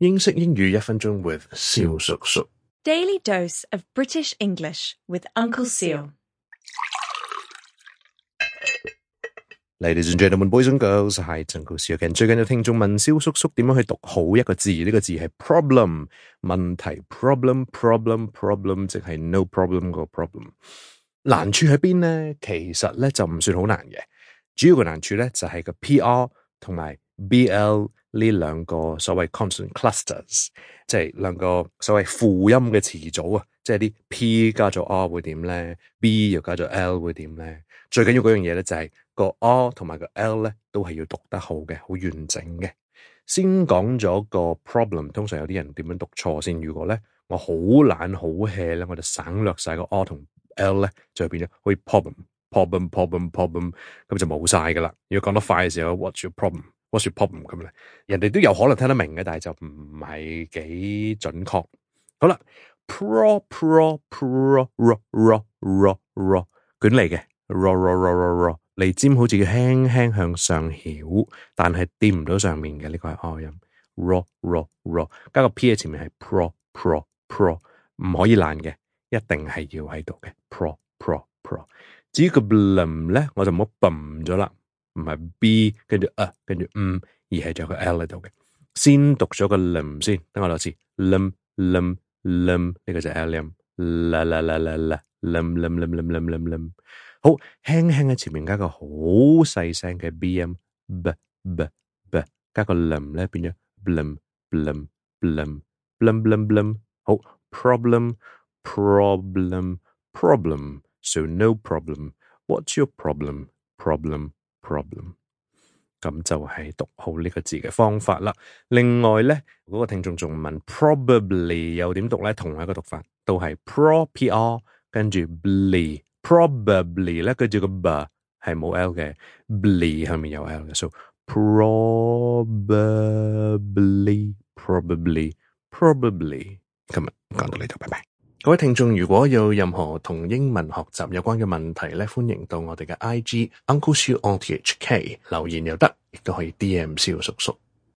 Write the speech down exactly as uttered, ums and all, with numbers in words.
英式英語一分鐘 with 蕭叔叔。 Daily dose of British English with Uncle Seal. Ladies and gentlemen, boys and girls, hi, it's Uncle Seal again. 最近有聽眾問蕭叔叔點樣去讀好一個字，呢、這個字係 problem 問題 problem problem problem 即係 no problem 個 problem。難處喺邊呢？其實咧就唔算好難嘅，主要個難處咧就係個 P R 同埋 B L 呢兩個所謂 consonant clusters， 即係兩個所謂輔音嘅詞組啊，即係啲 P 加咗 R 會點咧 ，B 又加咗 L 會點咧？最緊要嗰樣嘢咧就係個 R 同埋個 L 咧都係要讀得好嘅，好完整嘅。先講咗個 problem， 通常有啲人點樣讀錯先。如果咧我好懶好 hea 咧，我就省略晒個 R 同 L 咧，就變咗好似 problem problem problem problem 咁就冇晒噶啦。如果講得快嘅時候 ，What's your problem？ What's your problem 咁咧，人哋都有可能聽得明嘅，但係就唔係幾準確。好啦 ，pro pro pro ro ro ro ro 捲嚟嘅 ro ro ro ro ro 脷尖好似要輕輕向上翹，但係掂唔到上面嘅呢、這個係 R 音 ro ro ro 加個 P 喺前面係 pro pro pro 唔可以爛嘅，一定係要喺度嘅 pro pro pro。至於個 blum 咧，我就唔好 bum 咗啦。唔係 B 跟住啊跟住嗯，而係仲有個 L 喺度嘅。先讀咗個 lim 先，等我多次 lim lim lim 呢個就係 L 音，啦啦啦啦啦 lim lim lim lim lim lim lim。好，輕輕喺前面加個好細聲嘅 B 音 b b b， 加個 lim 咧變咗 blim blim blim blim blim blim。好 problem problem problem so no problem what's your problem problem problem 咁就係讀好呢個字嘅方法啦。另外咧，嗰、那個聽眾仲問 probably 又點讀咧？同一個讀法都係 pro P R 跟住 bly probably 咧，跟住個 b 係冇 L 嘅 bly 後面有 L 嘅 so probably probably probably 今日講到呢度，拜拜。各位聽眾，如果有任何同英文學習有關嘅問題咧，歡迎到我哋嘅 I G Uncle Siu on T H K 留言又得，亦都可以 D M 蕭叔叔。